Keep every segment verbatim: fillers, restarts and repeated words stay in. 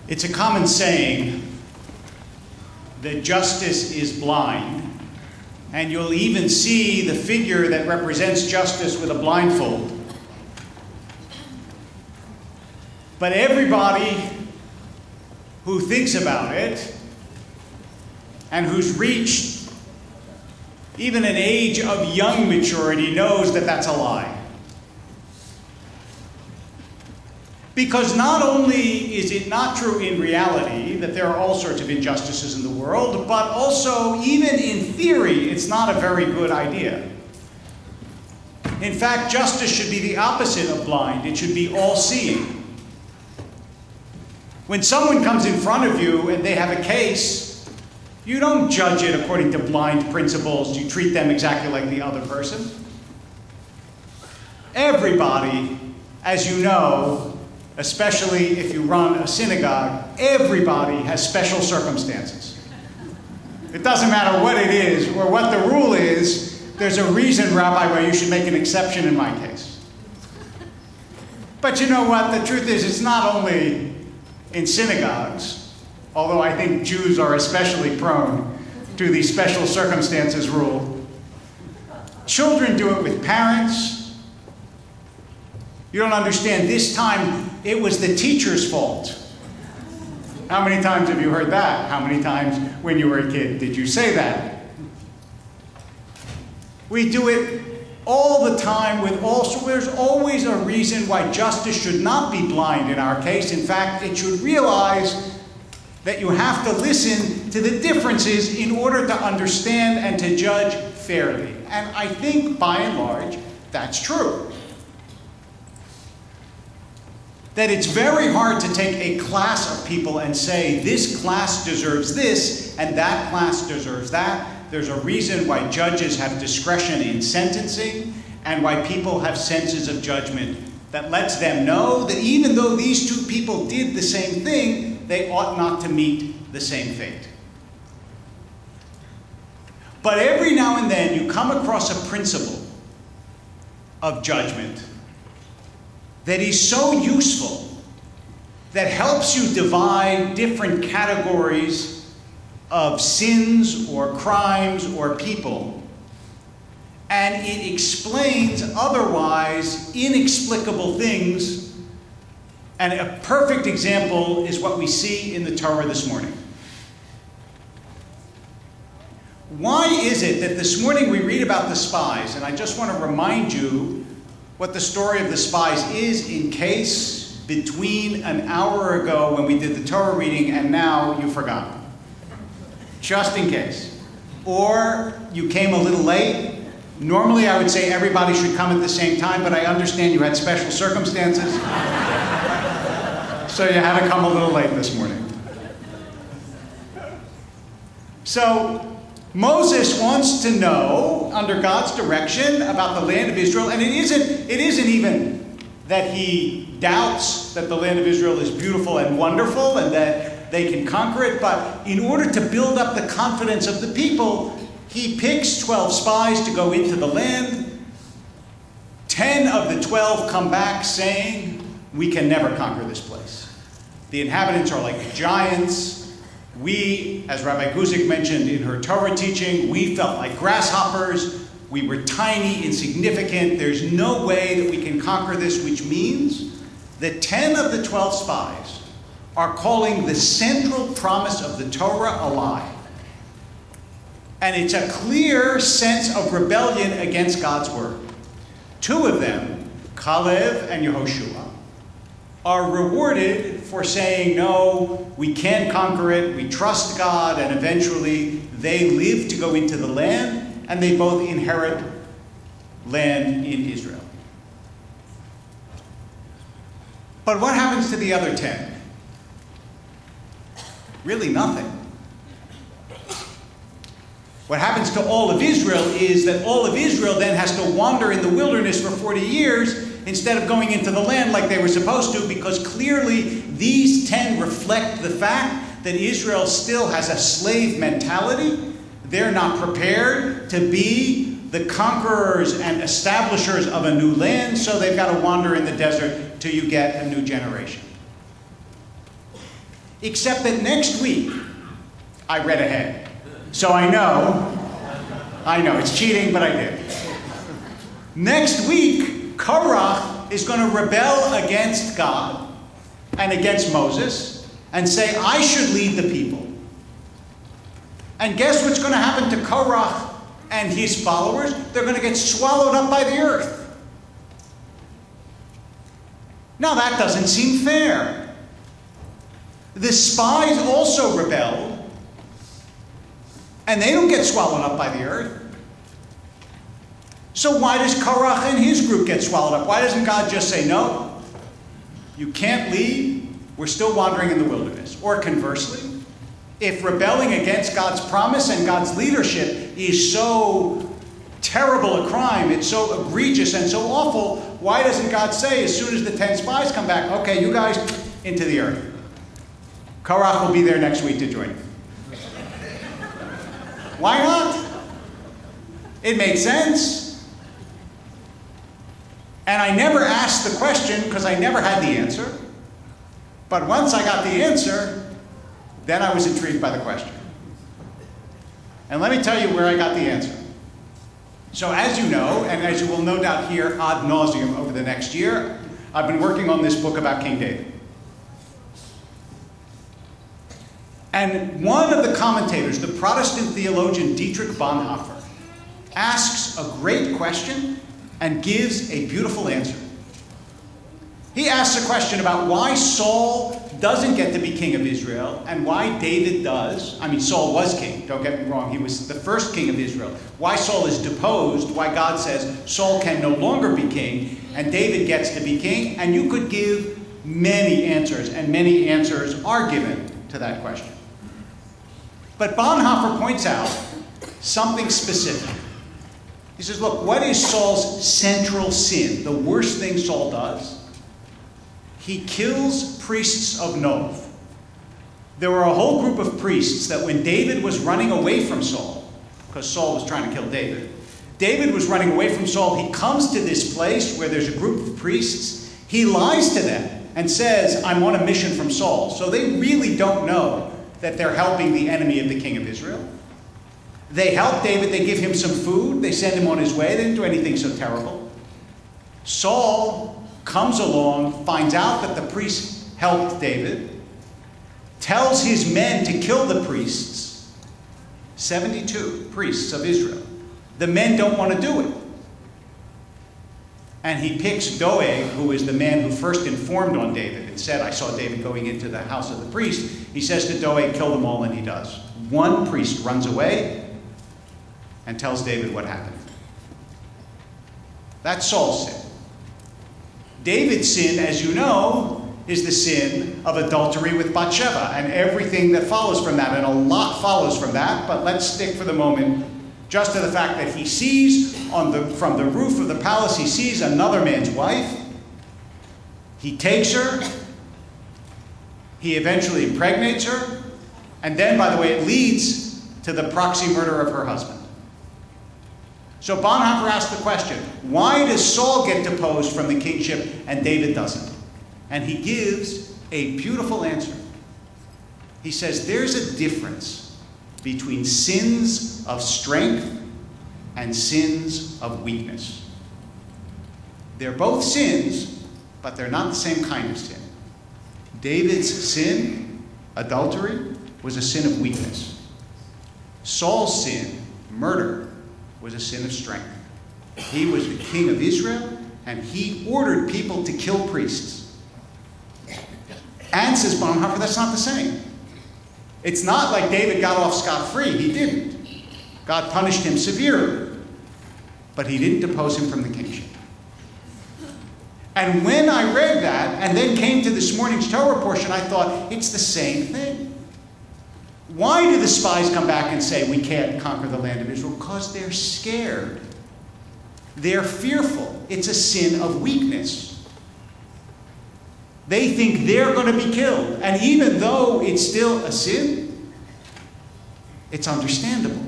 It's a common saying that justice is blind, and you'll even see the figure that represents justice with a blindfold. But everybody who thinks about it and who's reached even an age of young maturity knows that that's a lie. Because not only is it not true in reality that there are all sorts of injustices in the world, but also, even in theory, it's not a very good idea. In fact, justice should be the opposite of blind. It should be all-seeing. When someone comes in front of you and they have a case, you don't judge it according to blind principles. You treat them exactly like the other person. Everybody, as you know, especially if you run a synagogue, everybody has special circumstances. It doesn't matter what it is or what the rule is, there's a reason, Rabbi, why you should make an exception in my case. But you know what? The truth is, it's not only in synagogues, although I think Jews are especially prone to the special circumstances rule. Children do it with parents. You don't understand, this time it was the teacher's fault. How many times have you heard that? How many times when you were a kid did you say that? We do it all the time with all, so there's always a reason why justice should not be blind in our case. In fact, it should realize that you have to listen to the differences in order to understand and to judge fairly. And I think, by and large, that's true. That it's very hard to take a class of people and say, this class deserves this, and that class deserves that. There's a reason why judges have discretion in sentencing, and why people have senses of judgment that lets them know that even though these two people did the same thing, they ought not to meet the same fate. But every now and then you come across a principle of judgment that is so useful, that helps you divide different categories of sins or crimes or people, and it explains otherwise inexplicable things. And a perfect example is what we see in the Torah this morning. Why is it that this morning we read about the spies? And I just want to remind you what the story of the spies is, in case between an hour ago when we did the Torah reading and now you've forgotten. Just in case. Or you came a little late. Normally I would say everybody should come at the same time, but I understand you had special circumstances. So you had to come a little late this morning. So Moses wants to know, under God's direction, about the land of Israel, and it isn't, it isn't even that he doubts that the land of Israel is beautiful and wonderful and that they can conquer it, but in order to build up the confidence of the people, he picks twelve spies to go into the land. Ten of the twelve come back saying, we can never conquer this place. The inhabitants are like giants. We, as Rabbi Guzik mentioned in her Torah teaching, we felt like grasshoppers. We were tiny, insignificant. There's no way that we can conquer this, which means that ten of the twelve spies are calling the central promise of the Torah a lie. And it's a clear sense of rebellion against God's word. Two of them, Caleb and Yehoshua, are rewarded for saying, no, we can conquer it, we trust God, and eventually they live to go into the land, and they both inherit land in Israel. But what happens to the other ten? Really nothing. What happens to all of Israel is that all of Israel then has to wander in the wilderness for forty years instead of going into the land like they were supposed to, because clearly these ten reflect the fact that Israel still has a slave mentality. They're not prepared to be the conquerors and establishers of a new land, so they've got to wander in the desert till you get a new generation. Except that next week, I read ahead. So I know, I know, it's cheating, but I did. Next week, Korach is going to rebel against God and against Moses and say, I should lead the people. And guess what's going to happen to Korach and his followers? They're going to get swallowed up by the earth. Now that doesn't seem fair. The spies also rebelled, and they don't get swallowed up by the earth. So why does Korach and his group get swallowed up? Why doesn't God just say, no, you can't lead, we're still wandering in the wilderness? Or conversely, if rebelling against God's promise and God's leadership is so terrible a crime, it's so egregious and so awful, why doesn't God say, as soon as the ten spies come back, okay, you guys, into the earth. Korach will be there next week to join you. Why not? It makes sense. And I never asked the question because I never had the answer. But once I got the answer, then I was intrigued by the question. And let me tell you where I got the answer. So as you know, and as you will no doubt hear ad nauseum over the next year, I've been working on this book about King David. And one of the commentators, the Protestant theologian Dietrich Bonhoeffer, asks a great question and gives a beautiful answer. He asks a question about why Saul doesn't get to be king of Israel and why David does. I mean, Saul was king, don't get me wrong. He was the first king of Israel. Why Saul is deposed, why God says Saul can no longer be king and David gets to be king. And you could give many answers, and many answers are given to that question. But Bonhoeffer points out something specific. He says, look, what is Saul's central sin? The worst thing Saul does? He kills priests of Nob. There were a whole group of priests that when David was running away from Saul, because Saul was trying to kill David, David was running away from Saul. He comes to this place where there's a group of priests. He lies to them and says, I'm on a mission from Saul. So they really don't know that they're helping the enemy of the king of Israel. They help David, they give him some food, they send him on his way, they didn't do anything so terrible. Saul comes along, finds out that the priests helped David, tells his men to kill the priests, seventy-two priests of Israel. The men don't want to do it. And he picks Doeg, who is the man who first informed on David and said, I saw David going into the house of the priest. He says to Doeg, kill them all, and he does. One priest runs away and tells David what happened. That's Saul's sin. David's sin, as you know, is the sin of adultery with Bathsheba and everything that follows from that. And a lot follows from that, but let's stick for the moment just to the fact that he sees on the, from the roof of the palace, he sees another man's wife. He takes her. He eventually impregnates her. And then, by the way, it leads to the proxy murder of her husband. So Bonhoeffer asked the question, why does Saul get deposed from the kingship and David doesn't? And he gives a beautiful answer. He says there's a difference between sins of strength and sins of weakness. They're both sins, but they're not the same kind of sin. David's sin, adultery, was a sin of weakness. Saul's sin, murder, was a sin of strength. He was the king of Israel, and he ordered people to kill priests. And says Bonhoeffer, that's not the same. It's not like David got off scot-free. He didn't. God punished him severely, but he didn't depose him from the kingship. And when I read that, and then came to this morning's Torah portion, I thought, it's the same thing. Why do the spies come back and say we can't conquer the land of Israel? Because they're scared. They're fearful. It's a sin of weakness. They think they're going to be killed. And even though it's still a sin, it's understandable.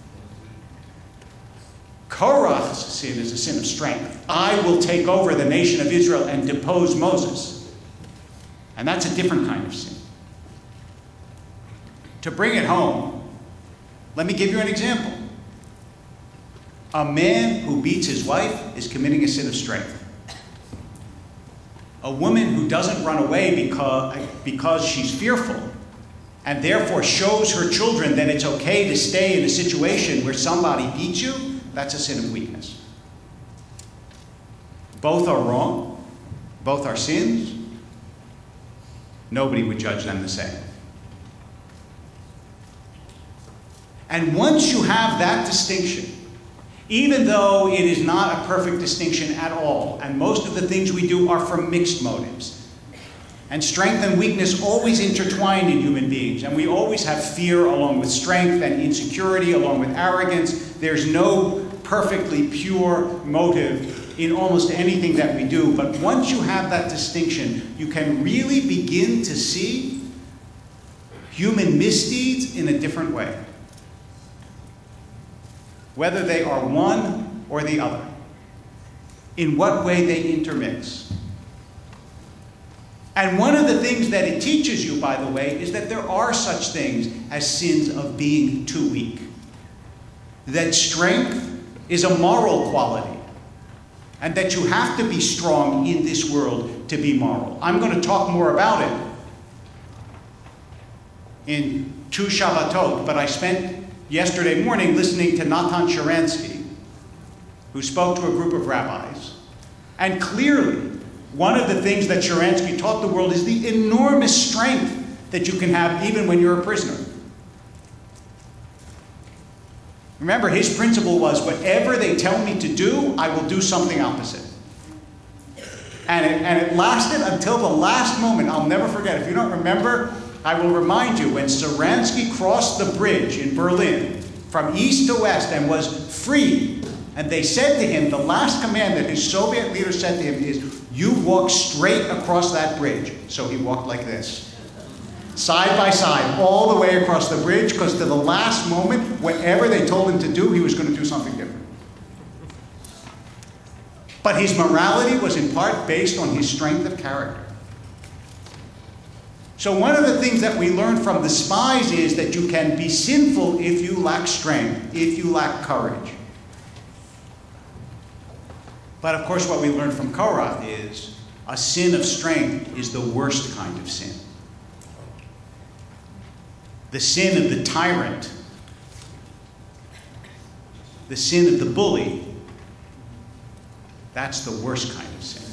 Korach's sin is a sin of strength. I will take over the nation of Israel and depose Moses. And that's a different kind of sin. To bring it home, let me give you an example. A man who beats his wife is committing a sin of strength. A woman who doesn't run away because, because she's fearful and therefore shows her children that it's okay to stay in a situation where somebody beats you, that's a sin of weakness. Both are wrong. Both are sins. Nobody would judge them the same. And once you have that distinction, even though it is not a perfect distinction at all, and most of the things we do are from mixed motives, and strength and weakness always intertwine in human beings, and we always have fear along with strength and insecurity along with arrogance. There's no perfectly pure motive in almost anything that we do, but once you have that distinction, you can really begin to see human misdeeds in a different way, whether they are one or the other, in what way they intermix. And one of the things that it teaches you, by the way, is that there are such things as sins of being too weak. That strength is a moral quality, and that you have to be strong in this world to be moral. I'm going to talk more about it in two Shabbatot, but I spent yesterday morning listening to Natan Sharansky, who spoke to a group of rabbis. And clearly, one of the things that Sharansky taught the world is the enormous strength that you can have even when you're a prisoner. Remember, his principle was, whatever they tell me to do, I will do something opposite. And it, and it lasted until the last moment. I'll never forget. If you don't remember, I will remind you, when Sharansky crossed the bridge in Berlin from east to west and was free, and they said to him, the last command that his Soviet leader said to him is, you walk straight across that bridge. So he walked like this, side by side, all the way across the bridge, because to the last moment, whatever they told him to do, he was going to do something different. But his morality was in part based on his strength of character. So one of the things that we learn from the spies is that you can be sinful if you lack strength, if you lack courage. But of course what we learn from Korah is a sin of strength is the worst kind of sin. The sin of the tyrant, the sin of the bully, that's the worst kind of sin.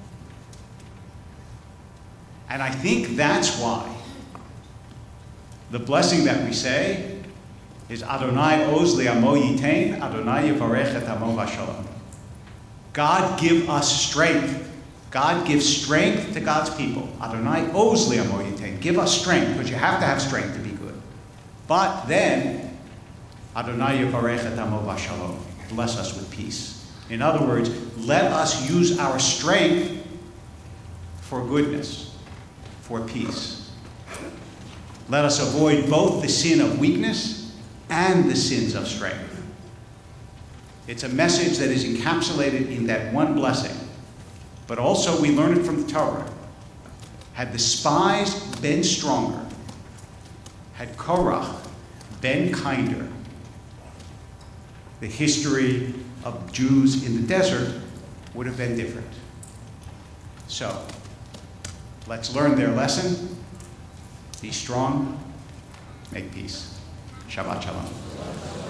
And I think that's why the blessing that we say is Adonai oz li'amo yitain, Adonai yivarech et amo v'shalom. God give us strength. God gives strength to God's people. Adonai oz li'amo yitain. Give us strength, because you have to have strength to be good. But then, Adonai yivarech et amo v'shalom. Bless us with peace. In other words, let us use our strength for goodness, for peace. Let us avoid both the sin of weakness and the sins of strength. It's a message that is encapsulated in that one blessing. But also we learn it from the Torah. Had the spies been stronger, had Korach been kinder, the history of Jews in the desert would have been different. So, let's learn their lesson. Be strong, make peace. Shabbat shalom.